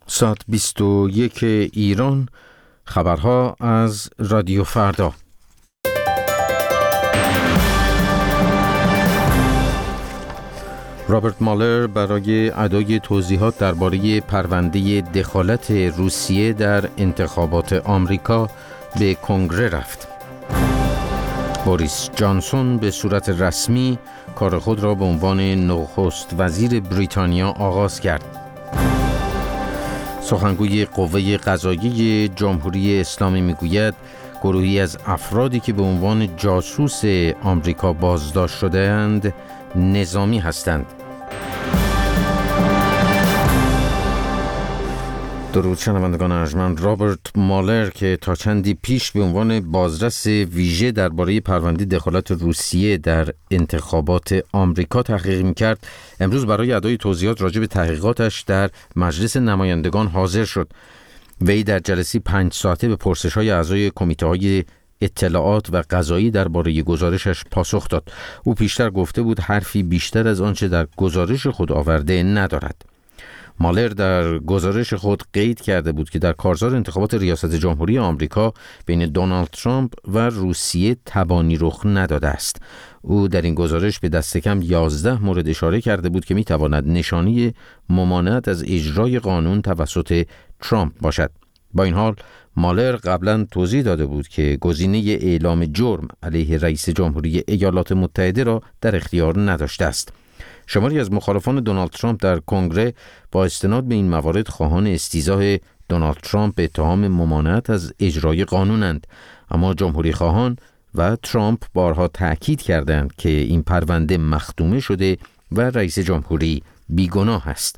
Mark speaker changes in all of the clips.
Speaker 1: ساعت 21 ایران، خبرها از رادیو فردا. رابرت مالر برای ادای توضیحات درباره پرونده دخالت روسیه در انتخابات آمریکا به کنگره رفت. بوریس جانسون به صورت رسمی کار خود را به عنوان نخست وزیر بریتانیا آغاز کرد. سخنگوی قوه قضاییه جمهوری اسلامی میگوید گروهی از افرادی که به عنوان جاسوس آمریکا بازداشت شده‌اند نظامی هستند. درود شنوندگان ارجمند. رابرت مالر که تا چندی پیش به عنوان بازرس ویژه درباره پرونده دخالت روسیه در انتخابات آمریکا تحقیق می‌کرد، امروز برای ادای توضیحات راجع به تحقیقاتش در مجلس نمایندگان حاضر شد. وی در جلسه 5 ساعته به پرسش‌های اعضای کمیته‌های اطلاعات و قضایی درباره گزارشش پاسخ داد. او پیشتر گفته بود حرفی بیشتر از آنچه در گزارش خود آورده ندارد. مالر در گزارش خود قید کرده بود که در کارزار انتخابات ریاست جمهوری آمریکا بین دونالد ترامپ و روسیه تبانی رخ نداده است. او در این گزارش به دست کم 11 مورد اشاره کرده بود که میتواند نشانی ممانعت از اجرای قانون توسط ترامپ باشد. با این حال مالر قبلا توضیح داده بود که گزینه اعلام جرم علیه رئیس جمهوری ایالات متحده را در اختیار نداشته است. شماری از مخالفان دونالد ترامپ در کنگره با استناد به این موارد خواهان استیضاح دونالد ترامپ به اتهام ممانعت از اجرای قانونند، اما جمهوری خواهان و ترامپ بارها تأکید کردند که این پرونده مختومه شده و رئیس جمهوری بیگناه است.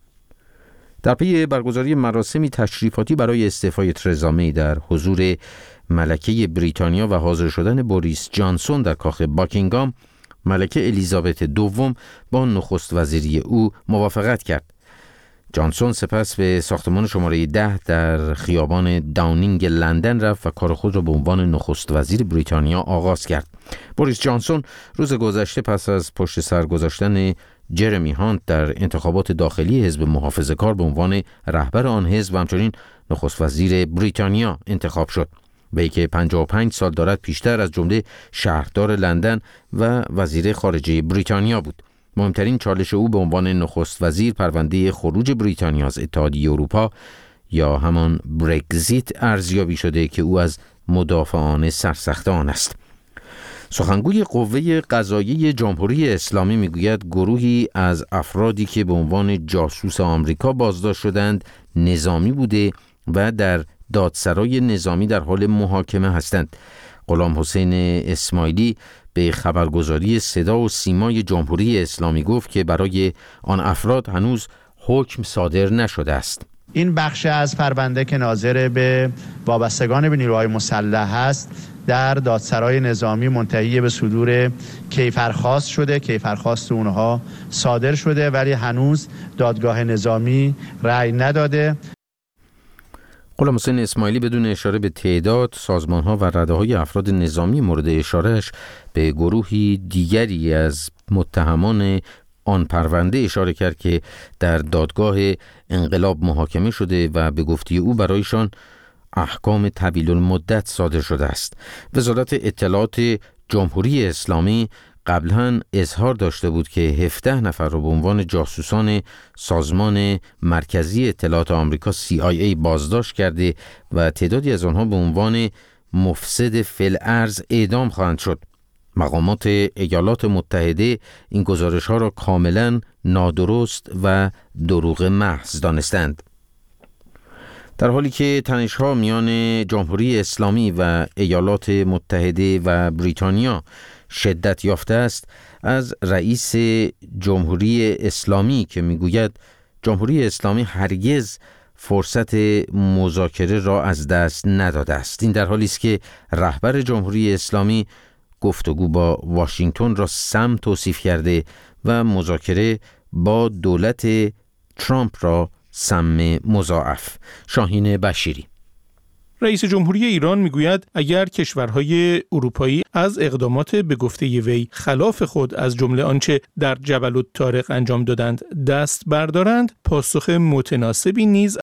Speaker 1: در پی برگزاری مراسمی تشریفاتی برای استعفای ترزا می در حضور ملکه بریتانیا و حاضر شدن بوریس جانسون در کاخ باکینگهام، ملکه الیزابت دوم با نخست وزیری او موافقت کرد. جانسون سپس به ساختمان شماره 10 در خیابان داونینگ لندن رفت و کار خود را به عنوان نخست وزیر بریتانیا آغاز کرد. بوریس جانسون روز گذشته پس از پشت سر گذاشتن جرمی هانت در انتخابات داخلی حزب محافظه‌کار به عنوان رهبر آن حزب و همچنین نخست وزیر بریتانیا انتخاب شد. وی که 55 سال دارد پیشتر از جمله شهردار لندن و وزیر خارجه بریتانیا بود. مهمترین چالش او به عنوان نخست وزیر پرونده خروج بریتانیا از اتحادیه اروپا یا همان برگزیت ارزیابی شده که او از مدافعان سرسخت آن است. سخنگوی قوه قضاییه جمهوری اسلامی میگوید گروهی از افرادی که به عنوان جاسوس آمریکا بازداشت شدند نظامی بوده و در دادسرای نظامی در حال محاکمه هستند. غلام حسین اسماعیلی به خبرگزاری صدا و سیمای جمهوری اسلامی گفت که برای آن افراد هنوز حکم صادر نشده است.
Speaker 2: این بخش از پرونده که ناظر به وابستگان به نیروهای مسلح است در دادسرای نظامی منتهی به صدور کیفرخواست شده. کیفرخواست اونها صادر شده ولی هنوز دادگاه نظامی رأی نداده.
Speaker 1: غلام حسین اسماعیلی بدون اشاره به تعداد سازمان‌ها و رده‌های افراد نظامی مورد اشارهش به گروهی دیگری از متهمان آن پرونده اشاره کرد که در دادگاه انقلاب محاکمه شده و به گفته او برایشان احکام طویل المدت صادر شده است. وزارت اطلاعات جمهوری اسلامی قبلا اظهار داشته بود که 17 نفر را به عنوان جاسوسان سازمان مرکزی اطلاعات آمریکا CIA بازداشت کرده و تعدادی از آنها به عنوان مفسد فی الارض اعدام خواهند شد. مقامات ایالات متحده این گزارش‌ها را کاملا نادرست و دروغ محض دانستند. در حالی که تنش‌ها میان جمهوری اسلامی و ایالات متحده و بریتانیا شدت یافته است، از رئیس جمهوری اسلامی که میگوید جمهوری اسلامی هرگز فرصت مذاکره را از دست نداده است. این در حالی است که رهبر جمهوری اسلامی گفتگو با واشنگتن را سم توصیف کرده و مذاکره با دولت ترامپ را سم مضاعف. شاهین بشیری.
Speaker 3: رئیس جمهوری ایران میگوید اگر کشورهای اروپایی از اقدامات به گفته وی خلاف خود از جمله آنچه در جبل الطارق انجام دادند دست بردارند، پاسخ متناسبی نیز